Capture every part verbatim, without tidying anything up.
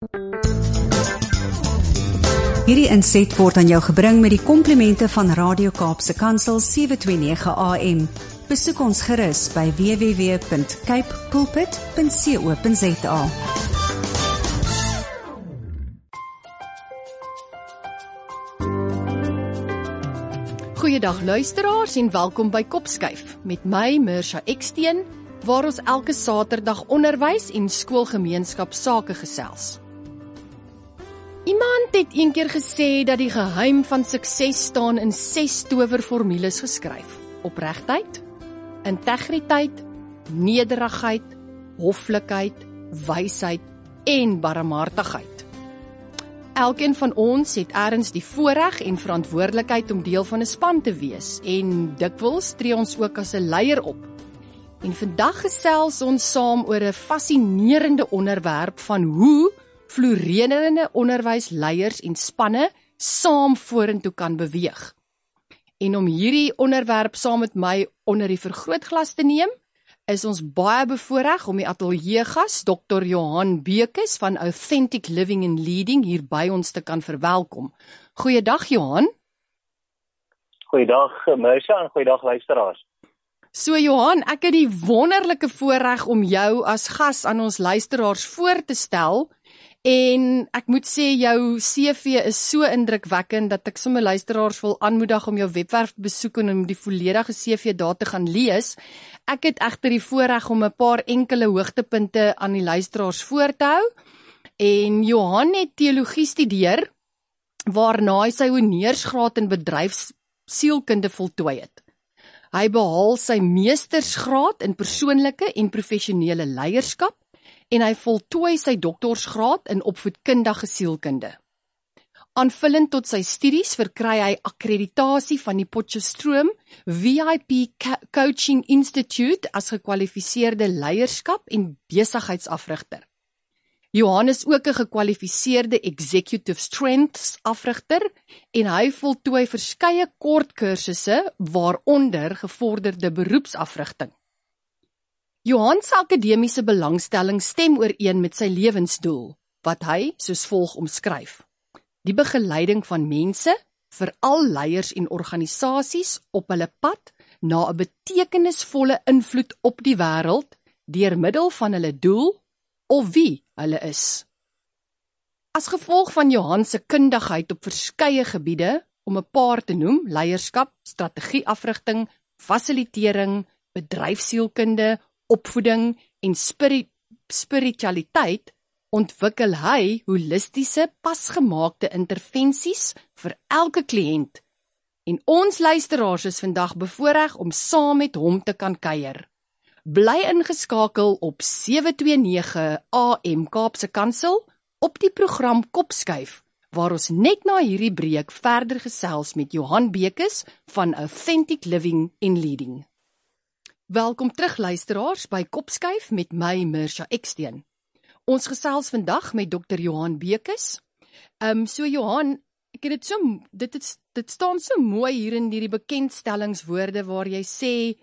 Hierdie inset word aan jou gebring met die komplimente van Radio Kaapse Kansel sewe twee nege A M. Besoek ons gerus by w w w punt cape pulpit punt co punt za. Goeiedag luisteraars en welkom by Kopskuif met my Mersha Eksteen, waar ons elke Saterdag onderwys en skoolgemeenskap sake gesels. Iemand het een keer gesê dat die geheim van sukses staan in ses towerformules geskryf: opregtheid, integriteit, nederigheid, hoflikheid, wysheid en barmhartigheid. Elkeen van ons het ergens die voorreg en verantwoordelikheid om deel van 'n span te wees en dikwels tree ons ook as 'n leier op. En vandag gesels ons saam oor 'n fascinerende onderwerp van hoe floreerende onderwysleiers en spanne saam vorentoe kan beweeg. En om hierdie onderwerp saam met my onder die vergrootglas te neem, is ons baie bevoorreg om die ateljeegas dokter Johan Bekes van Authentic Living and Leading hier by ons te kan verwelkom. Goeiedag Johan. Goeiedag Mersha en goeiedag luisteraars. So Johan, ek het die wonderlike voorreg om jou as gas aan ons luisteraars voor te stel. En ek moet sê, jou C V is so indrukwekkend dat ek sommer luisteraars wil aanmoedig om jou webwerf te besoek en om die volledige C V daar te gaan lees. Ek het egter die voorreg om 'n paar enkele hoogtepunte aan die luisteraars voor te hou. En Johan het teologie studeer, waarna hy sy honeursgraad in bedryfssielkunde voltooi het. Hy behaal sy meestersgraad in persoonlike en professionele leierskap, en hy voltooi sy doktorsgraad in opvoedkundige sielkunde. Aanvullend tot sy studies verkry hy akkreditasie van die Potchefstroom V I P Coaching Institute as gekwalifiseerde leierskap en besigheidsafrigter. Johan is ook 'n gekwalifiseerde Executive Strengths afrigter en hy voltooi verskeie kort kursusse waaronder gevorderde beroepsafrigting. Johan se akademiese belangstelling stem ooreen met sy lewensdoel, wat hy soos volg omskryf: die begeleiding van mense, veral leiers en organisasies op hulle pad na 'n betekenisvolle invloed op die wêreld deur middel van hulle doel of wie hulle is. As gevolg van Johan se kundigheid op verskeie gebiede, om 'n paar te noem, leierskap, strategieafrigting, fasilitering, bedryfssielkunde, opvoeding en spiri- spiritualiteit, ontwikkel hy holistiese, pasgemaakte intervensies vir elke kliënt. En ons luisteraars is vandag bevoorreg om saam met hom te kan kuier. Bly ingeskakel op sewe twee nege A M Kaapse Kansel op die program Kopskuif, waar ons net na hierdie breek verder gesels met Johan Bekes van Authentic Living and Leading. Welkom terug luisteraars by Kopskuif met my Mersha Eksteen. Ons gesels vandag met dokter Johan Bekes. Ehm um, so Johan, ek het dit so dit is dit staan so mooi hier in hierdie bekendstellingswoorde waar jy sê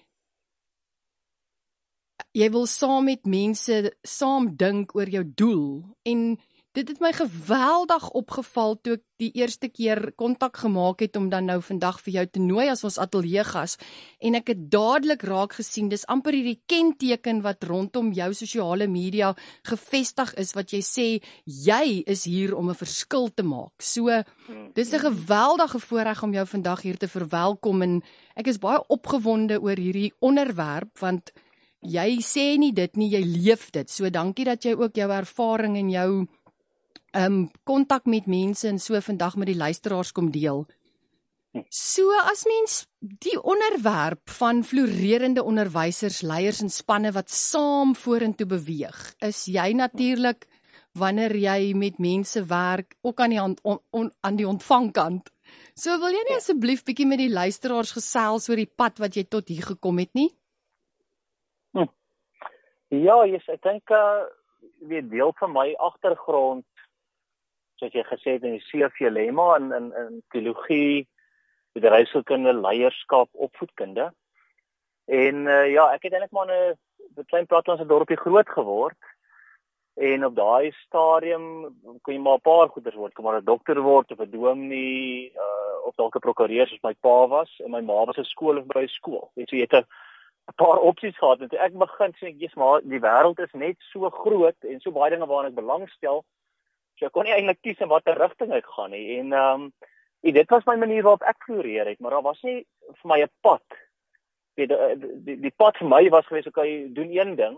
jy wil saam met mense saam dink oor jou doel, en dit het my geweldig opgeval toe ek die eerste keer kontak gemaak het om dan nou vandag vir jou te nooi as ons ateljeegas, en ek het dadelik raak gesien, dis amper hierdie kenteken wat rondom jou sosiale media gevestig is, wat jy sê, jy is hier om 'n verskil te maak. So, dis 'n geweldige voorreg om jou vandag hier te verwelkom, en ek is baie opgewonde oor hierdie onderwerp, want jy sê nie dit nie, jy leef dit. So dankie dat jy ook jou ervaring en jou um, kontak met mense en so vandag met die luisteraars kom deel. So as mens die onderwerp van floreerende onderwysers, leiers en spanne wat saam vorentoe beweeg, is jy natuurlik, wanneer jy met mense werk, ook aan die, hand, on, on, aan die ontvangkant. So wil jy nie asseblief bietjie met die luisteraars gesels oor die pad wat jy tot hier gekom het nie? Hm. Ja, yes, ek dink uh, weer deel van my agtergrond, soos jy gesê het in die C V lemma in in in teologie, bedryfskunde, leierskap, opvoedkunde. En uh, ja, ek het eintlik maar in 'n klein platlandse dorpie groot geword. En op daai stadium kon jy maar 'n paar goeders word, kom maar 'n dokter word of 'n dominee, uh, of dalk 'n prokureur soos my pa was, en my ma was 'n skool of by 'n skool. Weet jy, jy het 'n 'n paar opsies gehad, en toe ek begin sê ek, jy's maar, die wêreld is net so groot en so baie dinge waaraan ek belangstel, so ek kon nie eintlik kies in watter rigting ek gaan nie. En um, en dit was my manier waarop ek floreer het, maar daar was nie vir my 'n pad. Die, die, die pad vir my was geweest, okay, doen een ding,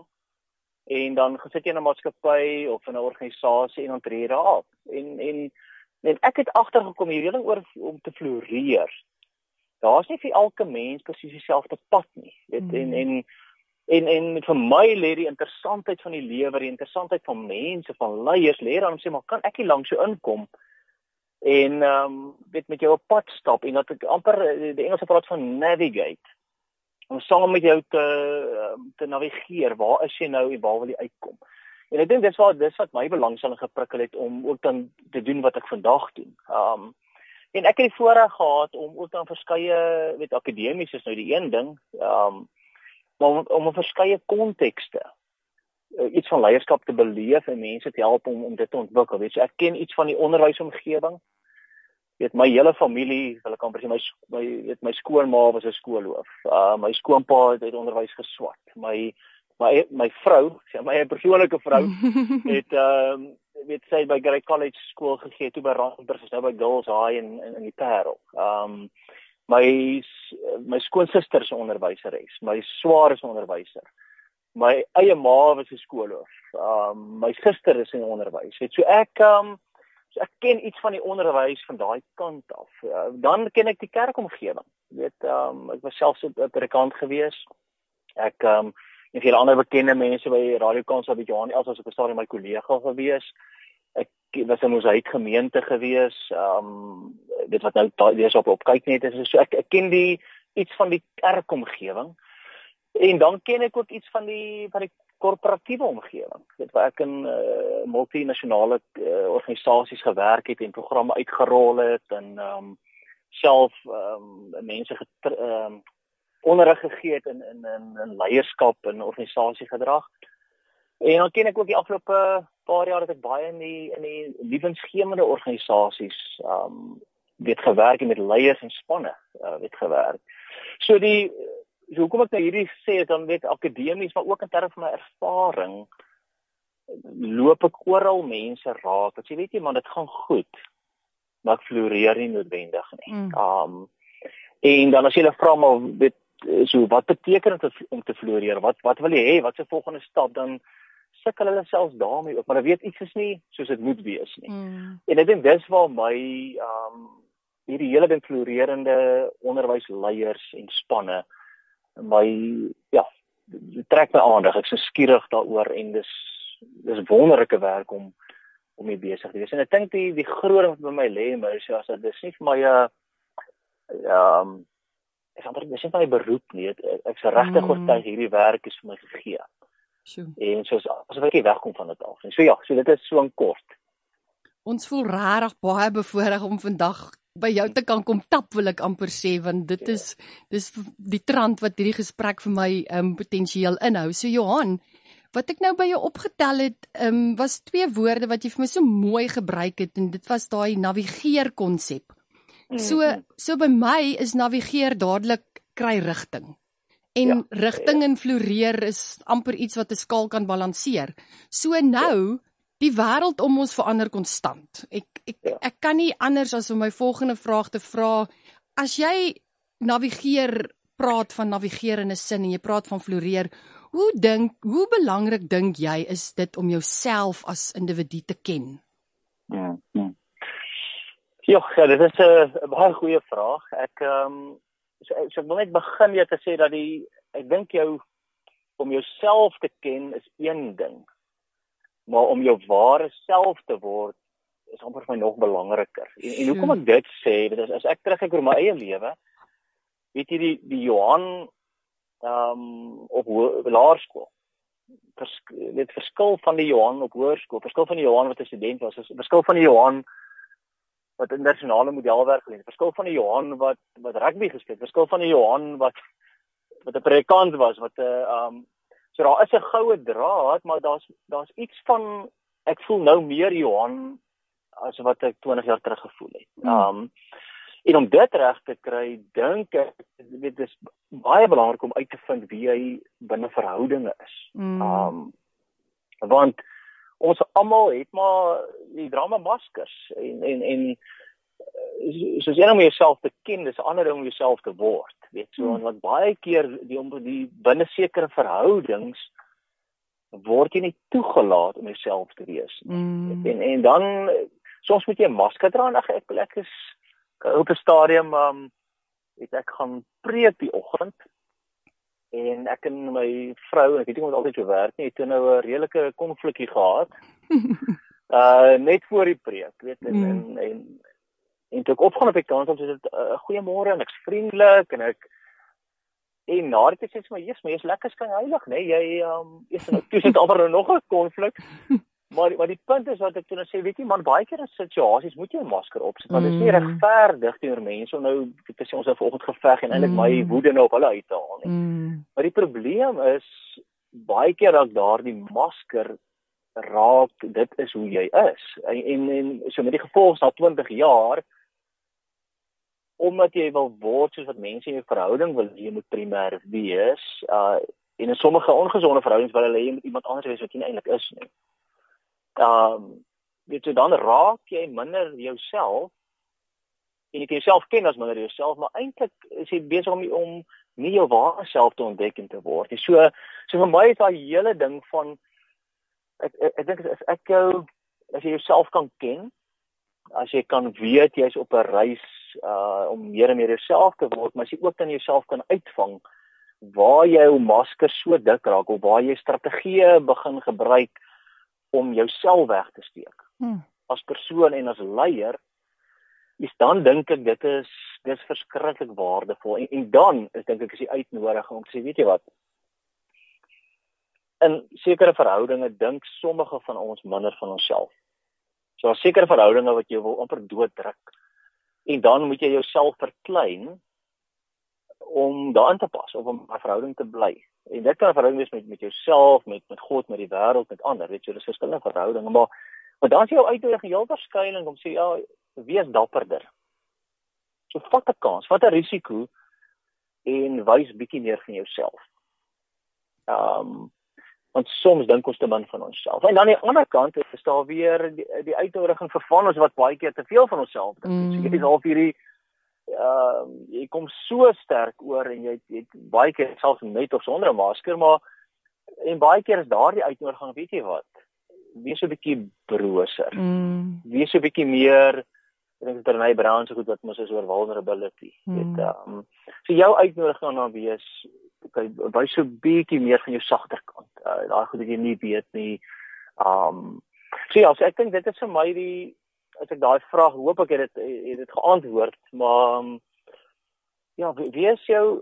en dan gesit jy in 'n maatskappy of in 'n organisasie en dan tree jy daar af. En, en, en ek het agtergekom hierdie ding oor om te floreer. Daar's nie vir elke mens presies dieselfde pad nie. Weet, mm. en, en, en, en vir my lê die interessantheid van die lewe, die interessantheid van mense, van leiers, lê dan om sê, maar kan ek hier langs so inkom en um, weet, met jou op pad stap, en dat ek amper, die Engelse praat van navigate, om saam met jou te, te navigeer, waar is jy nou en waar wil jy uitkom. En ek dink dis wat, dis wat my belangstelling geprikkel het, om ook dan te doen wat ek vandag doen. Um, en ek het die voorreg gehad, om ook dan verskeie, weet, akademies is nou die een ding, um, maar om, om in verskeie kontekste, uh, iets van leierskap te beleef, en mense te help om, om dit te ontwikkel. Weet, so ek ken iets van die onderwysomgewing, weet, my hele familie, wil ek amper sê, my, my, weet, my skoonma was 'n skoolhoof, uh, my skoonpa het, het onderwys geswat, my, my, my vrou, my persoonlike vrou, het, uh, weet, sy by Grey College skool gegee, toe by Randburg, is nou by Girls High in, in, in die Parel. Um, my, my skoonsister is 'n onderwyseres, my swaar is 'n onderwyser, my eie ma was 'n skoolhoof, um, my suster is in onderwys, weet, so ek, um, So ek ken iets van die onderwys van daai kant af. Uh, dan ken ek die kerkomgewing. Jy weet, um, ek was selfs 'n predikant gewees. Ek um, en vele ander bekende mense by Radio Kansel by Johan Els was op 'n stadium my kollega gewees. Ek was in Mosaïek gemeente gewees. Um, dit wat nou daar op op kyk net is. So ek, ek ken die iets van die kerkomgewing. En dan ken ek ook iets van die van die korporatiewe omgewing. Dit waar ek in uh, multinasjonale uh, organisasies gewerk het en programme uitgerol het en um, self um, mense get, um, onderrig gegee het in in in, in leierskap en organisasiegedrag. En dan ken ek ook die afgelope paar jaar dat ek baie in die in die lewensgewende organisasies um, weet gewerk en met leiers en spanne uh, weet gewerk. So die So hoekom ek nou hierdie sê, dan weet akademies, maar ook in terme van my ervaring, loop ek oral mense raak, dat jy weet jy, man, dit gaan goed, maar ek floreer nie noodwendig nie. Mm. Um, en dan as jy hulle vra, maar weet, so, wat beteken dit om te floreer, wat, wat wil jy hê, wat is die volgende stap, dan sukkel hulle selfs daarmee ook, maar dan weet iets is nie, soos dit moet wees nie. Mm. En ek dink dis waar my, um, hierdie hele ding florerende onderwysleiers en spanne, my, ja, trek my aandag, ek is so skieurig daaroor, en dis, dis wonderlike werk om, om mee besig te wees, en ek dink die, die groot wat by my lê, maar is, ja, dis nie vir my, uh, um, ek amper, dis nie vir my beroep nie, ek, ek is regtig mm. oortuig, hierdie werk is vir my gegee, sure. En soos, asof ek nie wegkom van dit af, en so ja, so dit is so in kort. Ons voel rarig baie bevoorreg om vandag by jou te kan kom tap, wil ek amper sê, want dit is, dis die trant wat hierdie gesprek vir my um, potensieel inhou. So Johan, wat ek nou by jou opgetel het, um, was twee woorde wat jy vir my so mooi gebruik het, en dit was daai navigeer konsep. Mm-hmm. So, so by my is navigeer dadelik kry rigting. En ja, rigting en floreer is amper iets wat 'n skaal kan balanseer. So nou, ja. Die wêreld om ons verander konstant. Ek ek ja. ek kan nie anders as om my volgende vraag te vra, as jy navigeer, praat van navigeer in 'n sin en jy praat van floreer, hoe dink, hoe belangrik dink jy is dit om jouself as individu te ken? Ja, ja. Jo, ja, dit is 'n baie goeie vraag. Ek ehm um, so, so ek wil net begin weer te sê dat die ek dink jou om jouself te ken is een ding. Maar om jou ware self te word, is amper vir my nog belangriker. En, en hoekom ek dit sê, dit is, as ek terugkyk oor my eie lewe, weet jy, die, die Johan um, op laerskool, vers, dit verskil van die Johan op hoërskool, verskil van die Johan wat 'n student was, verskil van die Johan wat internasionale modelwerk gedoen het, verskil van die Johan wat, wat rugby gespeel, verskil van die Johan wat, wat 'n predikant was, wat 'n um, So daar is 'n goue draad, maar daar's daar's iets van ek voel nou meer Johan as wat ek twintig jaar terug gevoel het. Mm. Um en om dit reg te kry, dink ek dit is baie belangrik om uit te vind wie jy binne verhoudinge is. Mm. Um want ons almal het maar die drama maskers en en en soos jy nou met jouself te ken, dis 'n ander ding om jouself te word. Weet so, mm. want baie keer die om die binne sekere verhoudings word jy nie toegelaat om jouself te wees nie. Mm. En en dan soms moet jy 'n masker dra en ek ek is op 'n stadium um het ek gaan preek die oggend en ek en my vrou, ek weet nie of dit altyd so werk nie, het toe nou 'n redelike konflikkie gehad. uh net voor die preek, weet en mm. en, en En toe ek opgaan op die kant, dan sê dit, uh, goeiemôre, en ek's vriendelik, en ek, en na die tyd sê my, yes, maar jy's lekker skyn heilig, nee, jy, um, is nou, toe sit alweer nog 'n konflik, maar, maar die punt is wat ek toen sê, weet jy man, baie keer in situasies moet jy 'n masker opsit, want dit is nie regverdig teenoor mense, om nou, te sê ons het vanoggend geveg, en eintlik my woede nou op hulle uit te haal, nie. Mm. Maar die probleem is, baie keer dat daar die masker raak, dit is hoe jy is, en, en, en so met die gevolg na twintig jaar, omdat jy wil word soos wat mense in jou verhouding wil, jy moet primêr wees, uh, en in sommige ongesonde verhoudings wil hulle jy moet iemand anders wees wat jy nie eintlik is nie. Um, weet jy, dan raak jy minder jouself, en jy kan jouself ken as minder jouself, maar eintlik is jy besig om, om nie jou ware self te ontdek en te word. So, so vir my is daai hele ding van, ek, ek, ek dink as ek jou, as jy jouself kan ken, as jy kan weet, jy is op 'n reis uh, om meer en meer jouself te word, maar as jy ook dan jouself kan uitvang, waar jy jou masker so dik raak, of waar jy strategieë begin gebruik, om jouself weg te steek, hmm. as persoon en as leier, is dan dink ek, dit is, dit is verskriklik waardevol, en, en dan, is dink ek, is die uitnodiging, om te sê, weet jy wat, in sekere verhoudinge, dink sommige van ons minder van onsself. So daar sekere verhoudinge wat jy wil amper dooddruk. En dan moet jy jouself verklein om daarin te pas, of om 'n verhouding te bly. En dit kan 'n verhouding wees met, met jouself, met, met God, met die wêreld, met ander, weet jy, dis verskillende verhoudinge, maar, maar dan is jou uitdaging heel waarskynlik om sê, ja, wees dapperder. So vat 'n kans, vat 'n risiko, en wys bietjie meer van jouself. Um, Want soms dink ons te min van onsself. En dan aan die ander kant is daar weer die, die uitnodiging vir van ons wat baie keer te veel van onsself dink. Mm. So jy is half hierdie, uh, jy kom so sterk oor en jy het baie keer selfs met of sonder 'n masker, maar en baie keer is daar die uitnodiging, weet jy wat, wees so 'n bietjie broser. Mm. Wees so 'n bietjie meer, ek dink dit Brené Brown so goed wat mos is oor vulnerability. Mm. Weet, um, so jou uitnodiging gaan dan wees, okay, wys so 'n bietjie meer van jou sagter kant. Uh, daai goed wat jy nie weet nie. Um, so ja, so ek dink dit is vir my die, as ek daai vraag, hoop ek het dit, het dit geantwoord, maar um, ja, wees jou,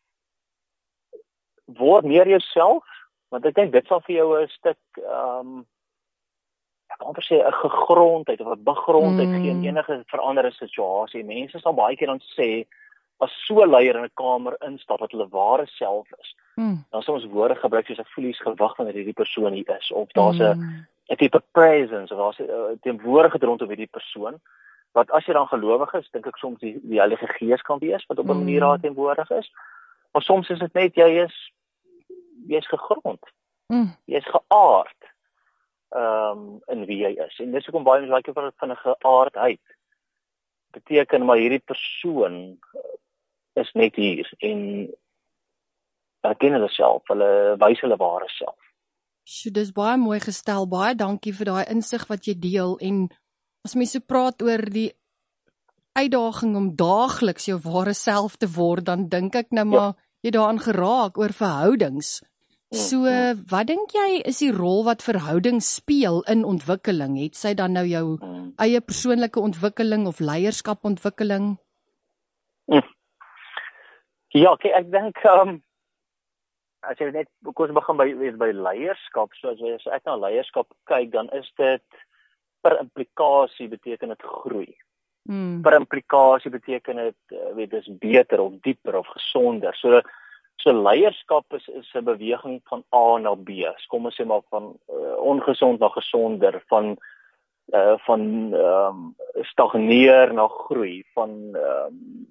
word meer jouself, want ek dink dit sal vir jou 'n stuk, um, ek kan amper sê 'n gegrondheid, of 'n begrondheid mm. gee in enige veranderde situasie. Mense sal baie keer dan sê, as so 'n leier in 'n kamer instap wat hulle ware self is, mm. dan soms woorde gebruik soos 'n voelies gewig wanneer hierdie persoon hier is, of daar's 'n mm. 'n tipe presence, of daar's 'n teenwoordigheid rondom hierdie persoon, wat as jy dan gelowig is, dink ek soms die, die Heilige Gees kan wees, wat op 'n mm. manier daar teenwoordig is, maar soms is dit net, jy is jy is gegrond, mm. jy is geaard, um, in wie jy is, en dis hoekom baie mense like vir van 'n geaardheid, beteken maar hierdie persoon is net hier, en erken hulle self, hulle wys hulle ware self. So, dis baie mooi gestel, baie dankie vir daai insig wat jy deel, en as mens so praat oor die uitdaging om daagliks jou ware self te word, dan dink ek nou maar, ja. jy daaraan geraak oor verhoudings. So, wat dink jy is die rol wat verhoudings speel in ontwikkeling? Het sy dan nou jou eie persoonlike ontwikkeling of leierskapontwikkeling? Hm. Ja, okay, ek dink, um, as jy net, koos begin by, by leierskap, so as, as ek na leierskap kyk, dan is dit per implikasie beteken dit groei. Mm. Per implikasie beteken dit, weet, is beter of dieper of gesonder. So, So leierskap is is 'n beweging van A na B. So kom ons sê maar van uh, ongesond na gesonder, van uh, van um, stagneer na groei, van um,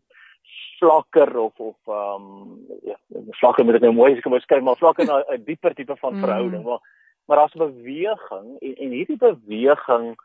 vlakker of of um, ja, vlakker moet ek nou mooi skryf, maar vlakker na 'n dieper tipe van verhouding. Mm. Maar maar daar's 'n beweging en en hierdie beweging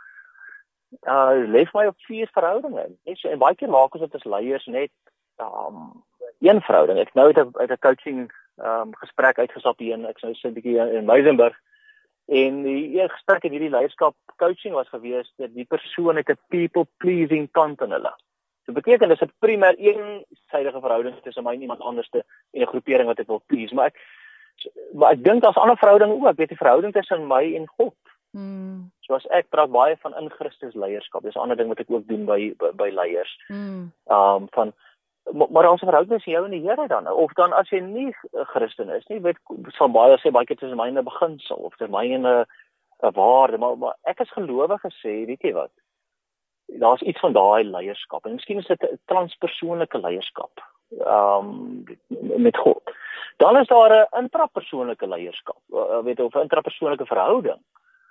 uh lê vir my op vier verhoudinge. En, so, en baie keer maak ons dit as leiers net um een verhouding. Ek nou uit 'n uit 'n coaching um gesprek uitgestap hier en ek nou sit 'n bietjie in Muizenberg. En die eerste gesprek in hierdie leierskap coaching was gewees dat die persoon het 'n people pleasing kant in hulle. Dit beteken dis 'n primêr eensidige verhouding tussen my en iemand anderste en 'n groepering wat ek wil please, maar ek maar ek dink daar's ander verhoudinge ook, weet die verhouding tussen my en God. Mm. Soos ek praat baie van in Christus leierskap. Dis 'n ander ding wat ek ook doen by by, by leiers. Mm. Um van maar, maar ons verhouding tussen jou en die Here dan, of dan as jy nie 'n Christen is nie, weet sal baie sê baie keer tussen my en 'n beginsel of tussen my en 'n 'n waarde, maar, maar ek is gelowige sê, weet jy wat? Daar's iets van daai leierskap en miskien is dit 'n transpersoonlike leierskap um met God. Dan is daar 'n intrapersoonlike leierskap, uh, weet of 'n intrapersoonlike verhouding.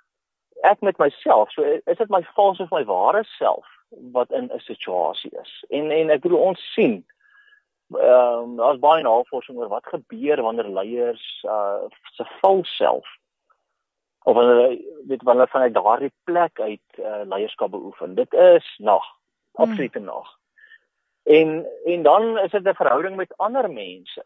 Ek met myself, so is dit my valse of my ware self wat in 'n situasie is. En en ek bedoel ons sien ehm um, daar's baie navorsing oor wat gebeur wanneer leiers uh se valse self of hulle weet wanneer vanuit daardie plek uit uh, leierskap beoefen. Dit is nag, absoluut hmm. nag. En en dan is dit 'n verhouding met ander mense.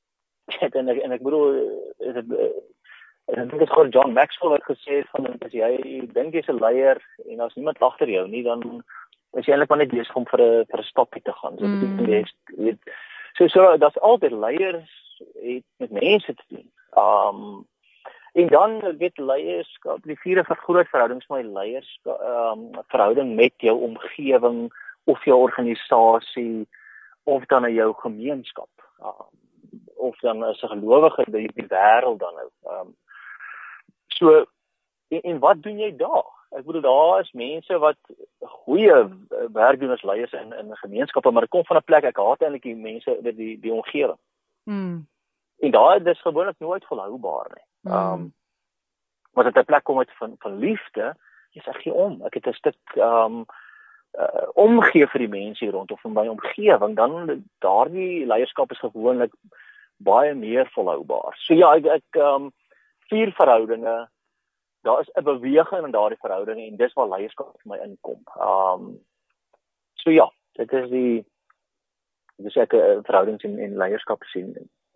en ek en ek bedoel is dit En ek dink dit is gewoon John Maxwell wat gesê het van as jy dink jy's 'n leier en as niemand agter jou nie, dan is jy eintlik maar net besig om vir 'n vir 'n stapie te gaan. So mm. beteken jy weet so so dat's altyd leiers het met mense te doen. Um en dan weet leierskap, die vierde vergroot verhoudings met leiers, um verhouding met jou omgewing of jou organisasie of dan in jou gemeenskap. Um, of dan as 'n gelowige in die, die wêreld dan nou. Um So, en, en wat doen jy daar? Ek bedoel, daar is mense wat goeie werk doen as leiers in, in gemeenskappe, maar dit kom van 'n plek, ek haat eintlik die mense, die, die, die omgewing. Mm. En daar, dit is gewoonlik nooit volhoubaar nie. Mm. Um, maar dit 'n plek kom uit van, van liefde, jy sê, gee om. Ek het 'n stuk um, uh, omgee vir die mense hier rondom van my omgewing, dan daardie leierskap is gewoonlik baie meer volhoubaar. So ja, ek, ek um, vier verhoudinge, daar is 'n beweging in daardie verhoudinge en dis waar leierskap vir my inkom. Um so ja, dit is die dis ek 'n verhoudings en, en leierskap sien.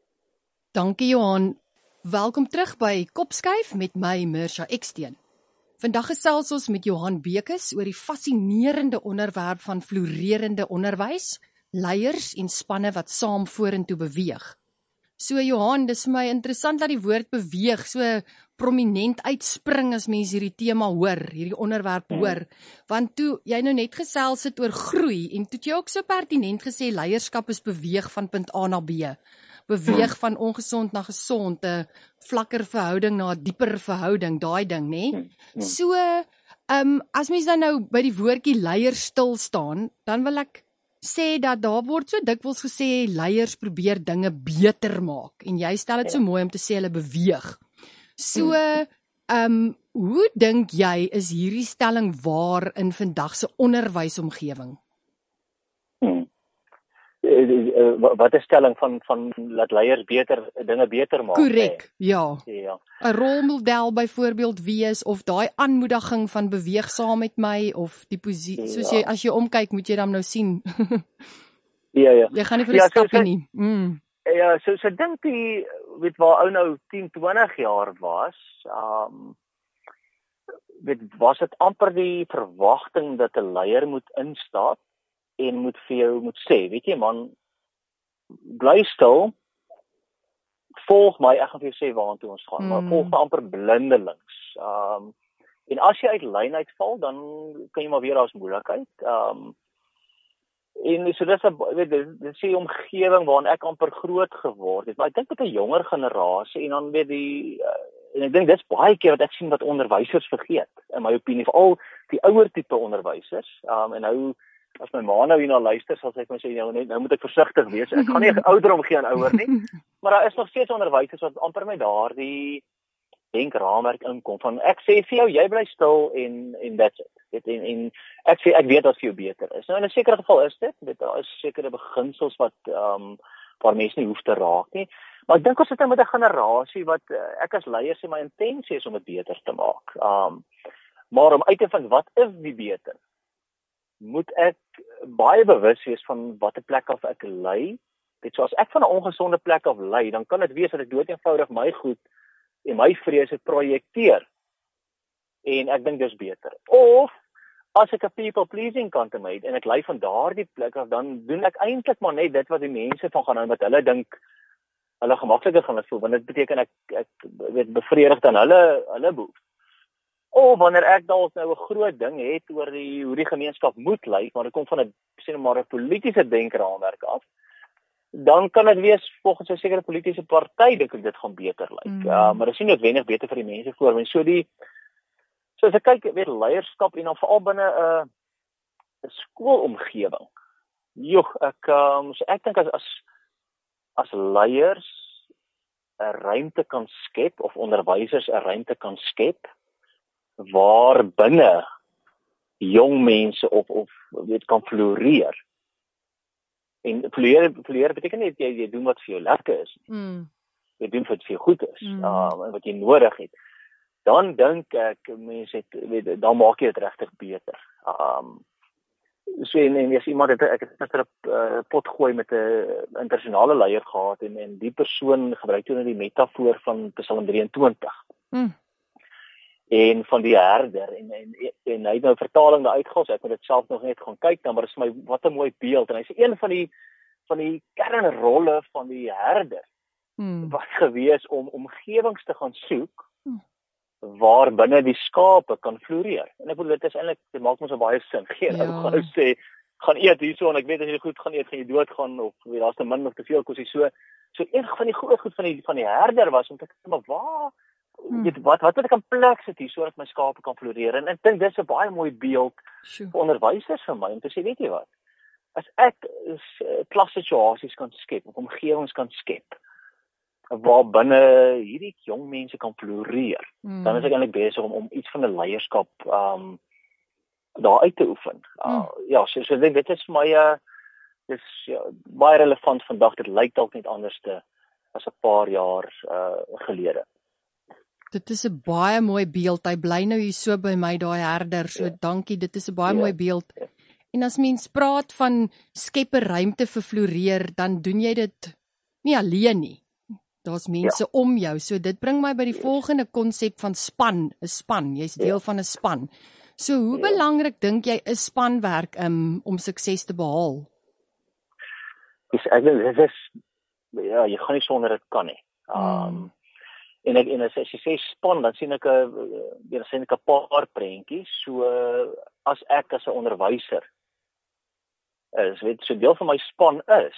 Dankie Johan. Welkom terug by Kopskuif met my Mirsha Eksteen. Vandag gesels ons met Johan Bekes oor die fascinerende onderwerp van floreerende onderwys, leiers en spanne wat saam vorentoe beweeg. So Johan, dis vir my interessant dat die woord beweeg so prominent uitspring as mens hierdie tema hoor, hierdie onderwerp hoor, want toe jy nou net gesels het oor groei en toe het jy ook so pertinent gesê leierskap is beweeg van punt A na B, beweeg van ongesond na gesond, 'n vlakker verhouding na 'n dieper verhouding, daai ding, nê? So, um, as mens dan nou by die woordjie leier stil staan, dan wil ek sê dat daar word so dikwels gesê leiers probeer dinge beter maak en jy stel dit so mooi om te sê hulle beweeg. So, um, hoe dink jy is hierdie stelling waar in vandag se onderwysomgewing? Hmm. Wat is stelling van van laat leiers beter dinge beter maak? Korrek, ja. Ja. 'n Rolmodel byvoorbeeld wees of daai aanmoediging van beweeg saam met my of die posisie, soos jy as jy omkyk moet jy dan nou sien. ja ja. Jy gaan nie vir 'n ja, stapie so, nie. Mm. Ja, so so dink jy weet waar ou nou tien, twintig jaar was, um weet was dit amper die verwagting dat 'n leier moet instap en moet vir jou moet sê, weet jy man, bly stil, volg my, ek gaan vir jou sê waartoe ons gaan, mm. maar volg my amper blindelings. Um, en as jy uit lyn uitval, dan kan jy maar weer as moeilikheid. Um, en so dis 'n weet dis die omgewing waarin ek amper groot geword het, maar ek dink met 'n jonger generasie en dan weet die uh, en ek dink dis baie keer wat ek sien wat onderwysers vergeet, in my opinie, veral die ouer tipe onderwysers, um, en nou as my ma nou hierna luister, sal sy vir my sê, nou, nou moet ek versigtig wees. Ek gaan nie ouderdom gee aan ouer nie, maar daar is nog steeds onderwysers wat amper my daardie denkraamwerk inkom van ek sê vir jou, jy bly stil en en that's it. Weet, en, en ek sê ek weet wat vir jou beter is. Nou in 'n sekere geval is dit, dit daar is sekere beginsels wat ehm um, waar mense nie hoef te raak nie. Maar ek dink ons sit nou met 'n generasie wat uh, ek as leier sê my intensie is om dit beter te maak. Ehm um, maar om uit te vind wat is die beter, moet ek baie bewus wees van watter plek af ek lei. Dit so as ek van 'n ongesonde plek af lei, dan kan dit wees dat ek dood eenvoudig my goed en my vrese projekteer. En ek dink dis beter. Of as ek 'n people pleasing kant in my het en ek lei van daardie plek af, dan doen ek eintlik maar net dit wat die mense van gaan hou, wat hulle dink hulle gemakliker gaan voel, want dit beteken ek ek weet bevredig dan hulle hulle behoeftes. Of wanneer ek dalk nou 'n groot ding het oor die hoe die gemeenskap moet lyk, maar dit kom van 'n sê maar 'n politieke denkraamwerk af, dan kan dit wees volgens 'n sekere politieke party dink ek dit gaan beter lyk. Mm. Uh, maar dit is nie noodwendig beter vir die mense voor my. So die so as ek kyk, weet leierskap en dan veral binne 'n uh, 'n skoolomgewing. Joh, ek um, so ek dink as as as leiers 'n ruimte kan skep of onderwysers 'n ruimte kan skep waar binne jong mense of of weet kan floreer. En floreer, floreer beteken nie jy jy doen wat vir jou lekker is. Mm. Jy doen wat vir jou goed is, Mm. uh, en wat jy nodig het. Dan dink ek mense het weet dan maak jy dit regtig beter. Um so en, en as iemand het ek het net 'n uh, pot gooi met 'n internasionale leier gehad en en die persoon gebruik toe net die metafoor van Psalm drieëntwintig. Mm. En van die herder en en en hy het nou vertaling daar uitgehaal, so ek moet dit self nog net gaan kyk dan, maar dit is my wat 'n mooi beeld en hy sê een van die van die kernrolle van die herder Mm. was gewees om omgewings te gaan soek waar binne die skape kan floreer. En ek bedoel dit is eintlik dit maak mos so baie sin. Geen Ja. ou gaan nou sê gaan eet hierso en ek weet as jy goed gaan eet, gaan jy doodgaan of weet daar's te min of te veel kos hier so. So een van die groot goed van die van die herder was om te kyk maar waar Hmm. weet wat wat wat ek in plek sit hier sodat my skape kan floreer. En ek dink dis 'n baie mooi beeld Sjoe. vir onderwysers vir my om te sê weet jy wat? As ek uh, klassituasies kan skep of omgewings kan skep waar binne hierdie jong mense kan floreer, Mm. dan is ek eintlik besig om om iets van 'n leierskap um daar uit te oefen. Uh, Mm. Ja, so so dit is vir my 'n uh, dis ja, baie relevant vandag. Dit lyk dalk net anders te as 'n paar jaar uh gelede. Dit is 'n baie mooi beeld. Hy bly nou hier so by my daai herder. So Ja. dankie. Dit is 'n baie Ja. mooi beeld. Ja. En as mens praat van skep 'n ruimte vir floreer, dan doen jy dit nie alleen nie. Daar's mense ja. om jou. So dit bring my by die volgende konsep van span, 'n span. Jy's deel ja. van 'n span. So hoe ja. belangrik dink jy is spanwerk um, om sukses te behaal? Dis ek dink dit is ja, jy gaan nie sonder dit kan nie. Um hmm. en ek en as jy sê span, dan sien ek 'n dan sien ek 'n paar prentjies. So as ek as 'n onderwyser is, weet so deel van my span is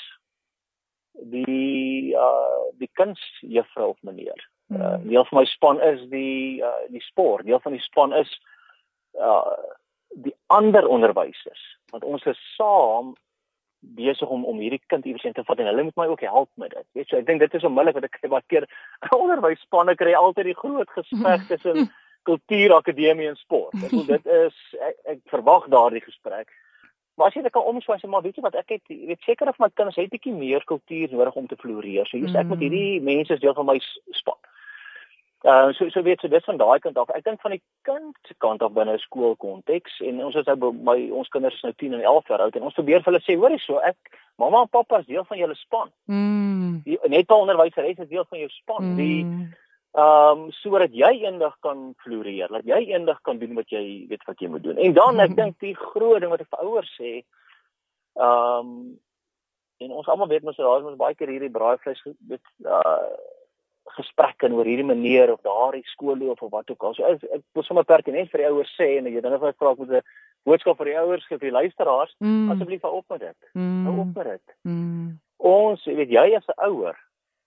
die uh die kunsjuffrou of meneer. Hmm. Uh, deel van my span is die uh, die sport. Deel van die span is uh die ander onderwysers. Want ons is saam besig om om hierdie kind iewers in te vat en hulle moet my ook help met dit. Weet jy, ek dink dit is onmiddellik wat ek kry baie keer onderwysspanne kry altyd die groot gesprek tussen kultuur, akademie en sport. Ek bedoel dit is ek, ek verwag daardie gesprek. Maar as jy dit kan omswaai sê maar weet jy wat ek het weet seker of my kinders het 'n bietjie meer kultuur nodig om te floreer. So hier's ek met hierdie mense is deel van my span. Uh so so weet jy so, dis van daai kant af. Ek dink van die kind se kant af binne 'n skoolkonteks en ons is nou by ons kinders is nou tien en elf jaar oud en ons probeer vir hulle sê hoorie so ek mamma en pappa is deel van julle span. Mm. Die, net al onderwyseres is deel van jou span. Mm. Die ehm um, sodat jy eendag kan floreer, dat jy eendag kan doen wat jy weet wat jy moet doen. En dan ek dink die groot ding wat ek vir ouers sê, ehm um, en ons almal weet mos daar is mos baie keer hierdie braaivleis dit uh gesprekke oor hierdie meneer of daardie skoolloof of wat ook al. So ek, ek wil sommer pertinent vir die ouers sê en jy dan nog vra ek moet 'n boodskap vir die ouers gee vir die luisteraars, mm. asseblief hou op met dit. Mm. Hou op met dit. Mm. Ons, weet jy as 'n ouer,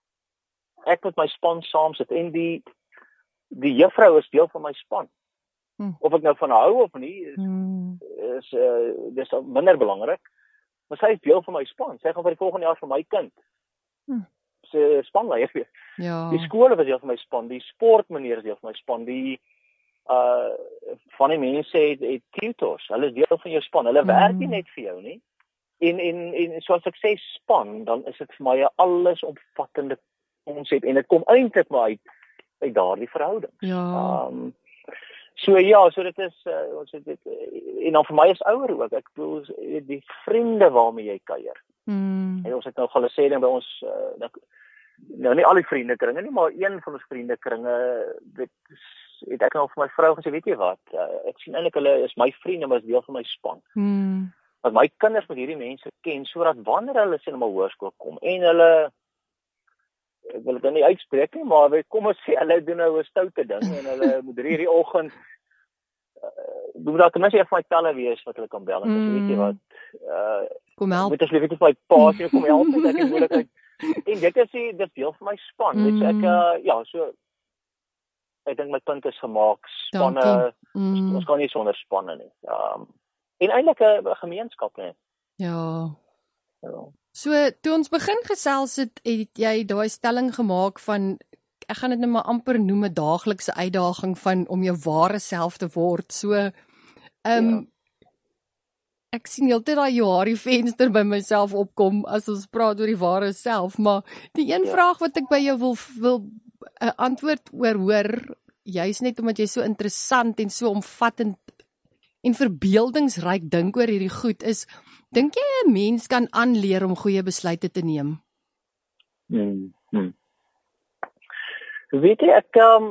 ek met my span saam sit en die die juffrou is deel van my span. Hmm. Of ek nou van hou of nie, is, Hmm. is uh, dis minder belangrik. Maar sy is deel van my span. Sy gaan vir die volgende jaar vir my kind. Hmm. Sy spanleier wees. Ja. Die skole was deel van my span, die sportmeneer is deel van my span, die uh van die mense het, het tutors, hulle is deel van jou span. Hulle Hmm. werk nie net vir jou nie. En en en soos ek sê span, dan is dit vir my 'n allesomvattende konsep en dit kom eintlik maar uit uit daardie verhouding. Ja. Um, so ja, so dit is uh, ons het dit en dan vir my is ouer ook. Ek bedoel die vriende waarmee jy kuier. Hmm. En ons het nou gele sê ding by ons uh, dat, nou nie al die vriendekringe nie, maar een van ons vriendekringe dit het ek nou vir my vrou gesê, weet jy wat, uh, ek sien eintlik hulle is my vriende, maar is deel van my span. Hmm. Want my kinders moet hierdie mense ken, sodat wanneer hulle sien na my hoërskool kom, en hulle, ek wil dit nie uitspreek nie, maar weet, kom ons sê, hulle doen nou 'n stoute ding, en hulle moet drie die oggend, uh, moet daar ten minste een van my telle wees, wat hulle kan bel, en mm. weet jy wat, uh, kom help. moet asseblief net my pa sê, kom help, met ek die moeilikheid, en dit is die, dit deel van my span, mm. weet so ek, uh, ja, so, ek dink my punt is gemaak, spanne, mm. ons kan nie sonder spanne nie, um, en eintlik 'n gemeenskap nie. Ja. Ja. So, toe ons begin gesels het, het jy daai stelling gemaak van, ek gaan dit nou maar amper noem 'n daaglikse uitdaging van om jou ware self te word. So, ehm um, ja. Ek sien heeltyd daai Johari venster by myself opkom as ons praat oor die ware self, maar die een ja. vraag wat ek by jou wil wil 'n uh, antwoord oor hoor, juis net omdat jy so interessant en so omvattend en verbeeldingsryk dink oor hierdie goed is, dink jy 'n mens kan aanleer om goeie besluite te neem? Hmm, hmm. Weet jy, ek um,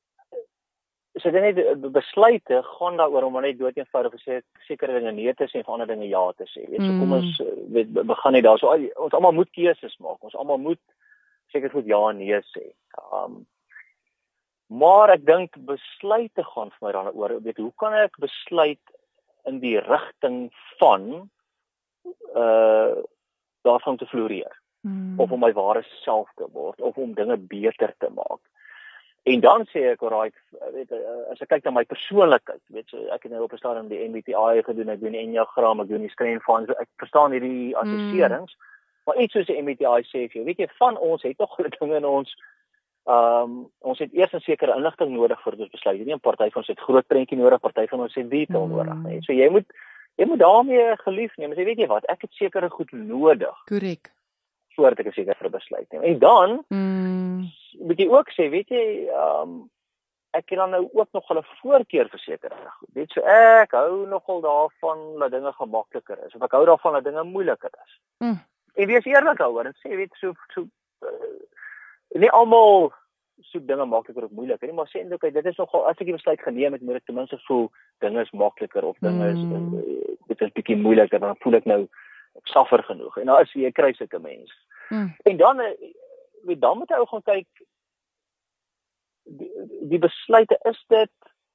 so dit net besluite gaan daaroor om net dood eenvoudig gesê sekere dinge nee te sê en vir ander dinge ja te sê. Weet, so kom ons weet, begin net daar. So ons almal moet keuses maak. Ons almal moet seker goed ja en nee sê. Um, maar ek dink besluite gaan vir my daaroor. Weet, hoe kan ek besluit in die rigting van uh daarvan te floreer? Hmm. Of om my ware self te word, of om dinge beter te maak. En dan sê ek, alright, weet, as ek kyk na my persoonlikheid, weet, so ek het nou op 'n stadium die M B T I gedoen, ek doen die Enneagram, ek doen die Strengths, so ek verstaan hierdie assesserings, mm. maar iets soos die M B T I sê vir jou, weet jy, van ons het nog groot dinge in ons, um, ons het eers 'n sekere inligting nodig vir ons besluit, nie 'n party van ons het groot prentjie nodig, party van ons het detail mm. nodig, nee. So jy moet, jy moet daarmee gelief neem, sê, weet jy wat, ek het sekere goed nodig. Korrek. Voordat ek 'n sekere besluit neem. En dan, mm. moet jy ook sê, weet jy, um, ek het dan nou ook nog 'n voorkeur vir sekere goed. Weet so, ek hou nogal daarvan dat dinge gemakliker is, of ek hou daarvan dat dinge moeiliker is. Mm. En wees eerlik daaroor, en sê, weet so, so uh, nie almal soek dinge makliker of moeiliker nie, maar sê eintlik, okay, dit is nogal, as ek die besluit geneem het, moet ek ten minste voel, dinge is makliker, of dinge is, mm. uh, dit is bietjie moeiliker, dan voel ek nou, ek suffer genoeg, en nou is jy kry sulke mens. Mm. En dan, weet, dan moet jy ook gaan kyk, die, die besluite, is dit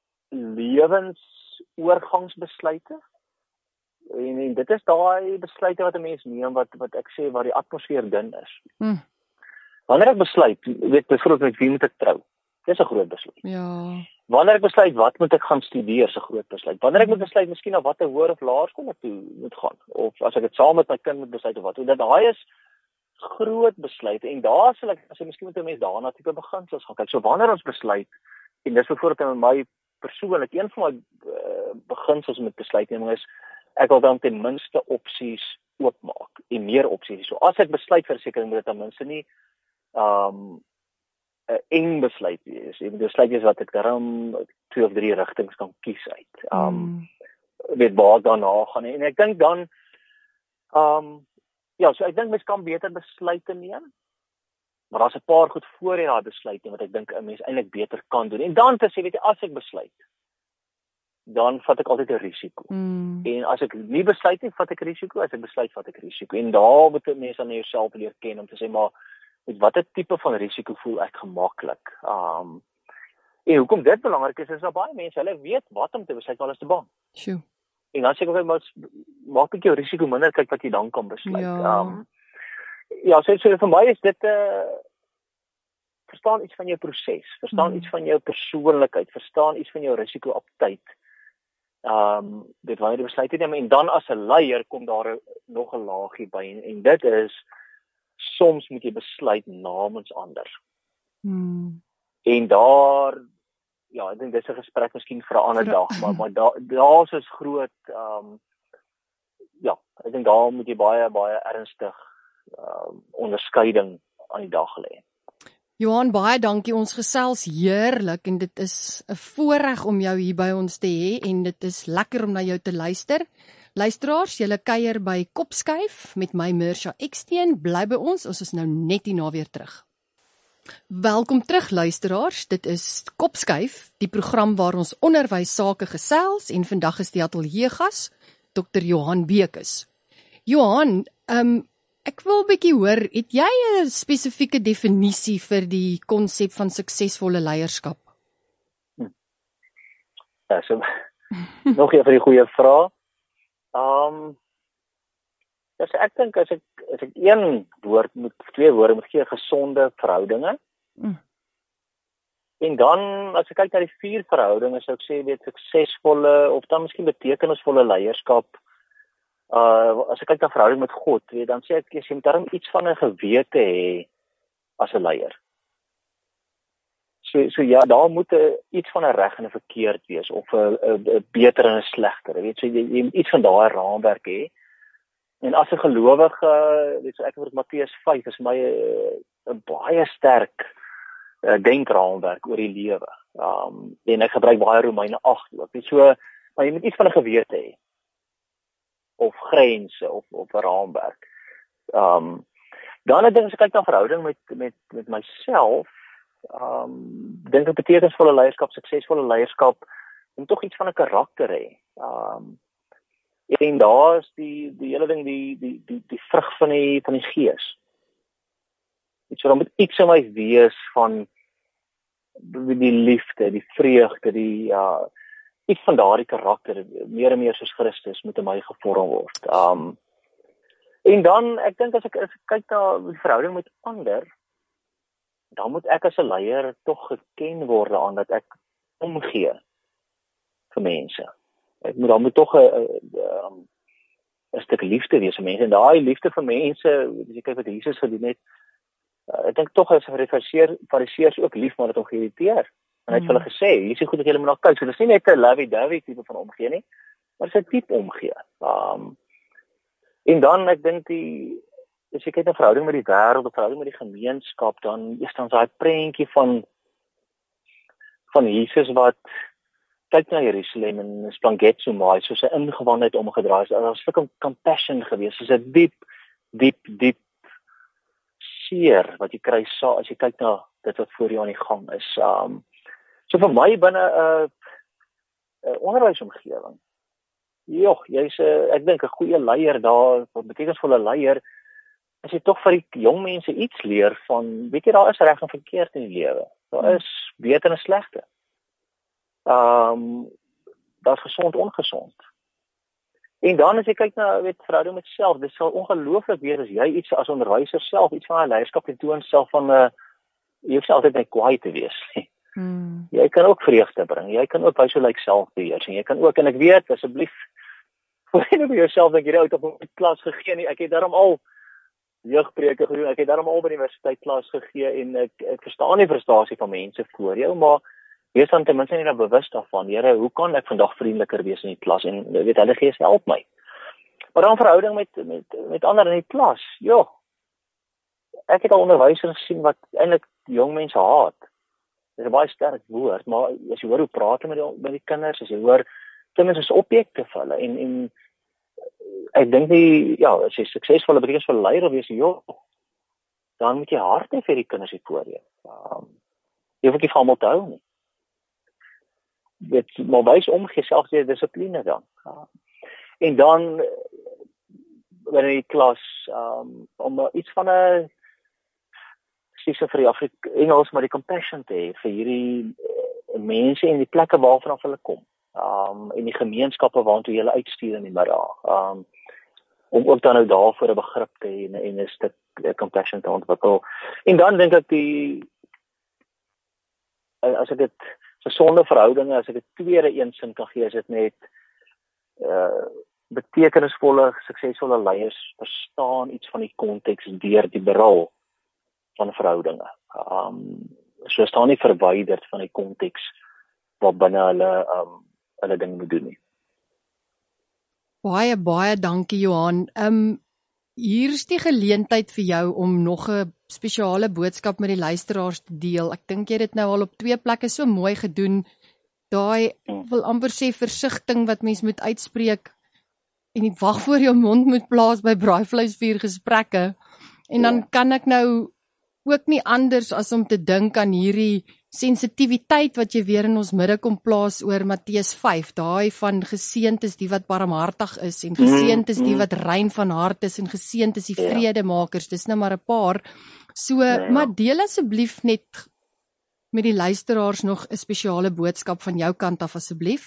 lewensoorgangsbesluite? En, en dit is daai besluite wat 'n mens neem, wat, wat ek sê, waar die atmosfeer dun is. Mm. Wanneer ek besluit, weet, byvoorbeeld met wie moet ek trou? Dis 'n groot besluit. Ja. Wanneer ek besluit, wat moet ek gaan studeer, is 'n groot besluit. Wanneer ek moet besluit, miskien na watter hoër of laerskool ek toe moet gaan, of as ek dit saam met my kind moet besluit, of wat, dat daai is groot besluite, en daar sal ek, as jy miskien moet 'n mens daarna tipe beginsels gaan kyk. So wanneer ons besluit, en dis byvoorbeeld in my persoonlik, een van my uh, beginsels met besluitneming is, ek wil dan ten minste opsies oopmaak, en meer opsies. So as ek besluit vir seker, moet dit ten minste nie, um, 'n eng besluit wees. En besluit is wat ek daarom twee of drie rigtings kan kies uit. Um, mm. weet waar daarna gaan, en ek dink dan, um, ja, so ek dink mens kan beter besluite neem, maar daar's 'n paar goed voor jy daai besluit neem, wat ek dink 'n mens eintlik beter kan doen. En dan te sê, weet jy, as ek besluit, dan vat ek altyd 'n risiko. Mm. En as ek nie besluit nie, vat ek risiko, as ek besluit, vat ek risiko. En daar moet 'n mens aan jouself leer ken, om te sê, maar, met watter tipe van risiko voel ek gemaklik? Um, en hoekom dit belangrik is, is dat baie mense, hulle weet wat om te besluit, maar hulle is te bang. Sjoe. En dan sê ek ook, maak ek jou risiko minder, kyk wat jy dan kan besluit. Ja, um, ja so, so vir my is dit, uh, verstaan iets van jou proses, verstaan Mm. iets van jou persoonlikheid, verstaan iets van jou risiko-aptyd. Ehm um, dit wanneer jy besluit neem en dan as 'n leier kom daar 'n, nog 'n laagie by en, en dit is soms moet jy besluit namens ander. Hmm. En daar ja, ek dink dis 'n gesprek miskien vir 'n ander Vir- dag, maar maar daar daar's is groot ehm um, ja, ek dink daar moet jy baie baie ernstig ehm um, onderskeiding aan die dag lê. Johan, baie dankie. Ons gesels heerlik en dit is 'n voorreg om jou hier by ons te hê en dit is lekker om na jou te luister. Luisteraars, julle kuier by Kopskuif met my Mirsha Eksteen. Bly by ons, ons is nou net hierna weer terug. Welkom terug luisteraars, dit is Kopskuif, die program waar ons onderwys sake gesels en vandag is die ateljeegas dokter Johan Bekes. Johan, um, ek wil 'n bietjie hoor, het jy 'n spesifieke definisie vir die konsep van suksesvolle leierskap? Hm. Ja, so, nog een van die goeie vrae. Ehm um, ja, so ek dink as ek as ek een woord moet twee woorde moet gee, gesonde verhoudinge. Mm. En dan as ek kyk na die vier verhoudinge, sou ek sê weet suksesvolle of dan miskien betekenisvolle leierskap. Uh as ek kyk na verhouding met God, weet dan sê ek jy moet darm iets van 'n gewete hê as 'n leier. So so ja, daar moet 'n iets van 'n reg en 'n verkeerd wees of 'n 'n beter en 'n slegter, weet so jy, jy moet iets van daai raamwerk hê. En as 'n gelowige, weet so ek word Matteus vyf is my 'n baie sterk uh, denkraamwerk oor die lewe. Um en ek gebruik baie Romeine agt ook. Weet so maar jy moet iets van 'n gewete hê of grense of of 'n raamwerk. Um dan ek dink as ek kyk na verhouding met met met myself, um dink ek betekenisvolle leierskap, suksesvolle leierskap om tog iets van 'n karakter hê. Um en daar is die die hele ding die die die die vrug van die van die gees. Dit so dan moet iets in my wees van die liefde, die vreugde, die ja iets van daardie karakter, meer en meer soos Christus moet in my gevorm word. Um en dan ek dink as ek as ek kyk na die verhouding met ander, dan moet ek as 'n leier tog geken word aan dat ek omgee vir mense. Ek moet dan moet tog 'n 'n 'n stuk liefde wees vir mense en daai liefde vir mense, as jy kyk wat Jesus gedoen het, uh, ek dink tog as fariseërs fariseërs ook lief maar dit hom geïrriteer. En hy het vir hulle gesê, hier is die goed dat julle moet na kyk. So dis nie net 'n lovey-dovey tipe van omgee nie, maar dis 'n tipe omgee. Um en dan ek dink die as jy kyk na verhouding met die wêreld, of verhouding met die gemeenskap, dan is dan daai prentjie van van Jesus wat kyk na Jerusalem en splanget so mooi, soos 'n ingewandheid omgedraai. So, daar's 'n stuk compassion gewees, soos 'n diep, diep, diep seer wat jy kry sa as jy kyk na dit wat voor jou aan die gang is. Um so vir my binne 'n uh, uh, onderwysomgewing. Jogg, jy's 'n uh, ek dink 'n goeie leier daar, 'n betekenisvolle leier. As jy tog vir die jong mense iets leer van, weet jy daar is reg en verkeerd in die lewe. Daar is beter en slegte. Ehm um, daar's gesond ongesond. En dan as jy kyk na weet verhouding met self, dit sal ongelooflik wees as jy iets as onderwyser self iets van 'n leierskap toon self van 'n uh, jy hoef altyd net kwaai te wees nie. Hmm. Jy kan ook vreugde bring. Jy kan ook wys hoe lyk selfbeheers en jy kan ook en ek weet asseblief voor jy vir jouself dink jy uit op 'n klas gegee nie. Ek het daarom al jeugpreke gedoen. Ek het daarom al by die universiteit klas gegee en ek ek verstaan die frustrasie van mense voor jou, maar wees dan ten minste net bewus daarvan. Here, hoe kan ek vandag vriendeliker wees in die klas en weet hulle Gees help my. Maar dan verhouding met met met ander in die klas. Ja. Ek het al onderwysers gesien wat eintlik jong mense haat. Dit is 'n baie sterk woord, maar as jy hoor hoe praat hulle met die met die kinders, as jy hoor kinders is objekte vir hulle en en ek dink nie ja, as jy suksesvolle betekenisvolle leier wees, ja, dan moet jy hard hê vir die kinders hier voor jou. Um, jy hoef nie van almal te hou nie. Dit maar wys omgee selfs jy dissipline dan. Uh, en dan wanneer jy klas um, om uh, iets van 'n sies vir die Afrika Engels maar die compassion te hê vir hierdie uh, mense en die plekke waarvan hulle kom. Um en die gemeenskappe waartoe jy hulle uitstuur in die middag. Um om ook dan nou daarvoor 'n begrip te hê en, en 'n stuk compassion te ontwikkel. En dan dink ek die as ek dit gesonde verhoudinge, as ek dit tweede een sin kan gee, is dit net uh, betekenisvolle, suksesvolle leiers verstaan iets van die konteks deur die berol van verhoudinge. Um, so staan nie verwyderd van die konteks waarbinne hulle um, hulle ding moet doen nie. Baie, baie dankie Johan. Um, hier is die geleentheid vir jou om nog 'n spesiale boodskap met die luisteraars te deel. Ek dink jy het dit nou al op twee plekke so mooi gedoen. Daai, ek wil amper sê versigtiging wat mens moet uitspreek en nie wag voor jou mond moet plaas by braaivleisvuur gesprekke. En dan kan ek nou ook nie anders as om te dink aan hierdie sensitiwiteit wat jy weer in ons midde kom plaas oor Matteus vyf, daai van geseënd is die wat barmhartig is en geseënd is die wat rein van hart is en geseënd is die vredemakers. Dis nou maar 'n paar. So, ja. Maar deel asseblief net met die luisteraars nog 'n spesiale boodskap van jou kant af asseblief.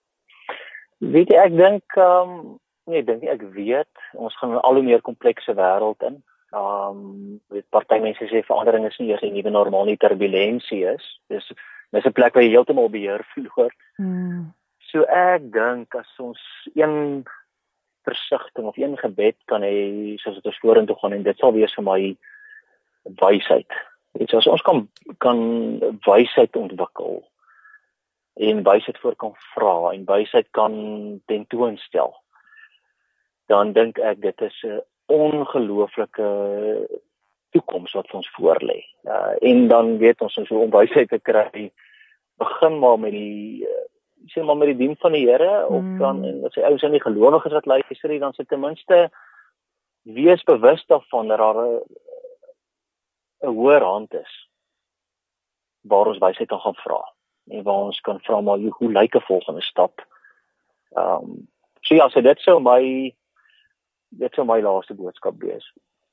Weet jy, ek dink um, nee, ek dink ek weet, ons gaan 'n al hoe meer komplekse wêreld in. Um, weet party mense sê verandering is nie eers 'n nuwe normaal nie, turbulensie is. Dis dis 'n plek waar jy heeltemal beheer verloor. Hmm. So ek dink as ons een versigtiging of een gebed kan hê soos dit ons vorentoe gaan, en dit sal wees vir my wysheid. Dit as ons kan kan wysheid ontwikkel en wysheid voor kan vra en wysheid kan tentoonstel, dan dink ek dit is 'n ongelooflike toekoms wat ons voorlê. Uh, en dan weet ons so om wysheid te kry, begin maar met die uh, sê maar met die dien van die Here, of mm. dan en as jy ouens in die gelowiges wat luister, dan se ten minste wees bewus daarvan dat daar 'n 'n hoër hand is waar ons wysheid kan gaan vra en waar ons kan vra maar hoe, hoe lyk 'n volgende stap. Ehm um, so ja, so dit sou my dit sou my laaste boodskap wees.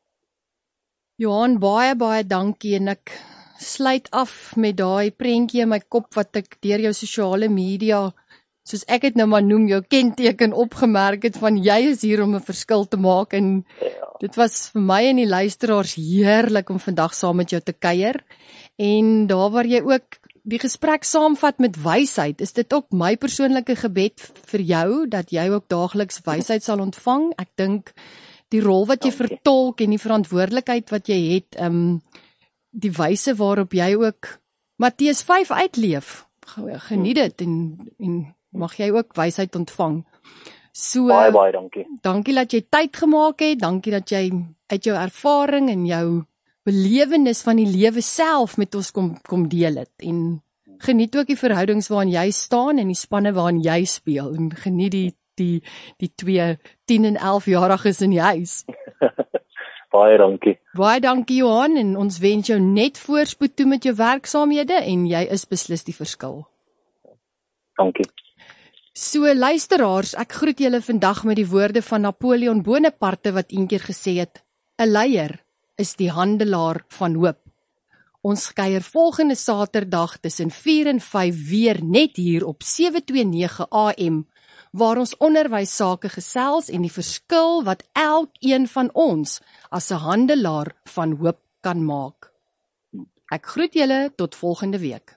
Johan, baie baie dankie, en ek sluit af met daai prentjie in my kop wat ek deur jou sosiale media, soos ek dit nou maar noem, jou kenteken opgemerk het van jy is hier om 'n verskil te maak, en ja. Dit was vir my en die luisteraars heerlik om vandag saam met jou te kuier, en daar waar jy ook die gesprek saamvat met wysheid, is dit ook my persoonlike gebed vir jou, dat jy ook daagliks wysheid sal ontvang. Ek dink die rol wat jy okay. vertolk en die verantwoordelikheid wat jy het, um, die wyse waarop jy ook Matteus vyf uitleef, geniet dit, en, en mag jy ook wysheid ontvang. So, baie, baie dankie. Dankie dat jy tyd gemaak het, dankie dat jy uit jou ervaring en jou belewenis van die lewe self met ons kom, kom deel het, en geniet ook die verhoudings waarin jy staan en die spanne waarin jy speel, en geniet die, die, die twee tien en elf jariges in die huis. Baie dankie. Baie dankie Johan, en ons wens jou net voorspoed toe met jou werksaamhede, en jy is beslis die verskil. Dankie. So luisteraars, ek groet julle vandag met die woorde van Napoleon Bonaparte wat eendag gesê het, 'n leier is die handelaar van hoop. Ons kuier volgende Saterdag tussen vier en vyf weer net hier op sewe twee nege A M, waar ons onderwys sake gesels en die verskil wat elkeen van ons as 'n handelaar van hoop kan maak. Ek groet julle tot volgende week.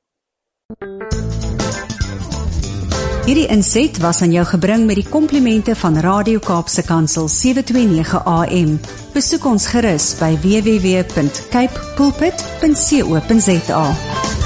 Hierdie inset was aan jou gebring met die komplimente van Radio Kaapse Kansel sewe twee nege A M. Besoek ons gerus by w w w punt cape pulpit punt co punt za.